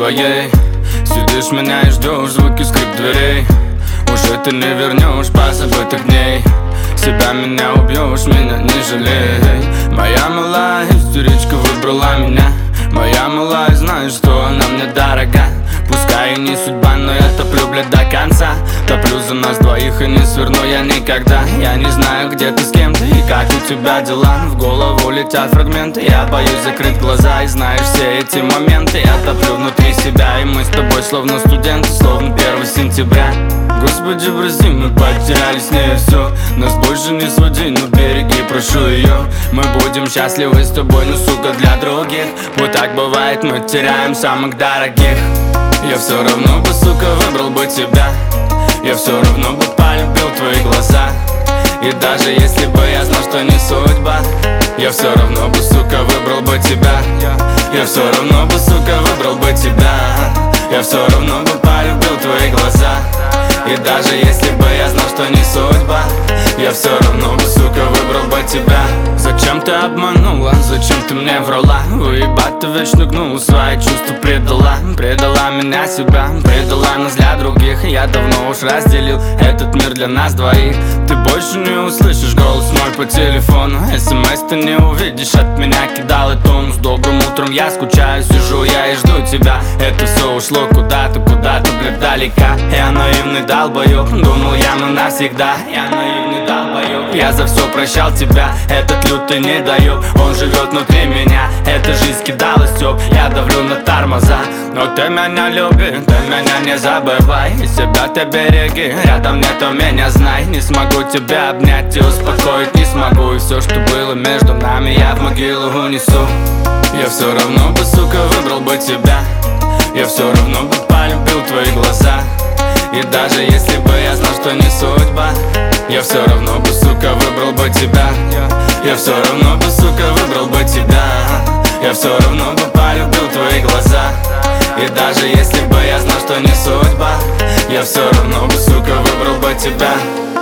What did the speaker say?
своей. Сидишь меня и ждешь, звуки скрип дверей. Уже ты не вернешь позабытых дней. Себя меня убьешь, меня не жалей. Моя малая истеричка выбрала меня. Моя малая знает, что она мне дорога. Пускай и не судьба, но я топлю, блядь, до конца. Топлю за нас двоих и не сверну я никогда. Я не знаю, где ты, с кем ты и как у тебя дела. В голову летят фрагменты, я боюсь закрыть глаза. И знаешь все эти моменты, я топлю внутри себя. И мы с тобой словно студенты, словно 1 сентября. Господи, прости, мы потеряли с ней все. Нас больше не своди, но береги, прошу ее. Мы будем счастливы с тобой, но сука для других. Вот так бывает, мы теряем самых дорогих. Я все равно бы, сука, выбрал бы тебя. Я все равно бы полюбил твои глаза. И даже если бы я знал, что не судьба, я все равно бы, сука, выбрал бы тебя. Я все равно бы, сука, выбрал бы тебя. Я все равно бы полюбил твои глаза. И даже если бы я знал, что не судьба, я все равно бы, сука, выбрал бы тебя. Зачем ты обманула, зачем ты мне врала? Выебать ты вечно гнула, свои чувства предала. Предала меня, себя, предала нас для других. Я давно уж разделил этот мир для нас двоих. Ты больше не услышишь голос мой по телефону. СМС ты не увидишь, от меня кидал и тон. С добрым утром я скучаю, сижу я и жду тебя. Это все ушло куда-то, блядь, далека. Я наивный долбоёб, думал я мы навсегда. Я наивный долбоёб, я за все прощал тебя. Этот лютый не дает, он живет внутри меня. Эта жизнь кидала стёб, я давлю на тормоза. Но ты меня люби, ты меня не забывай. И себя ты береги, рядом нету меня, знай. Не смогу тебя обнять и успокоить не смогу. И все, что было между нами, я в могилу унесу. Я все равно бы, сука, выбрал бы тебя. Я все равно бы полюбил твои глаза. И даже если бы я знал, что не судьба, я все равно бы, сука, выбрал бы тебя. Я все равно бы, сука, выбрал бы тебя. Я все равно бы полюбил твои глаза. И даже если бы я знал, что не судьба, я все равно бы, сука, выбрал бы тебя.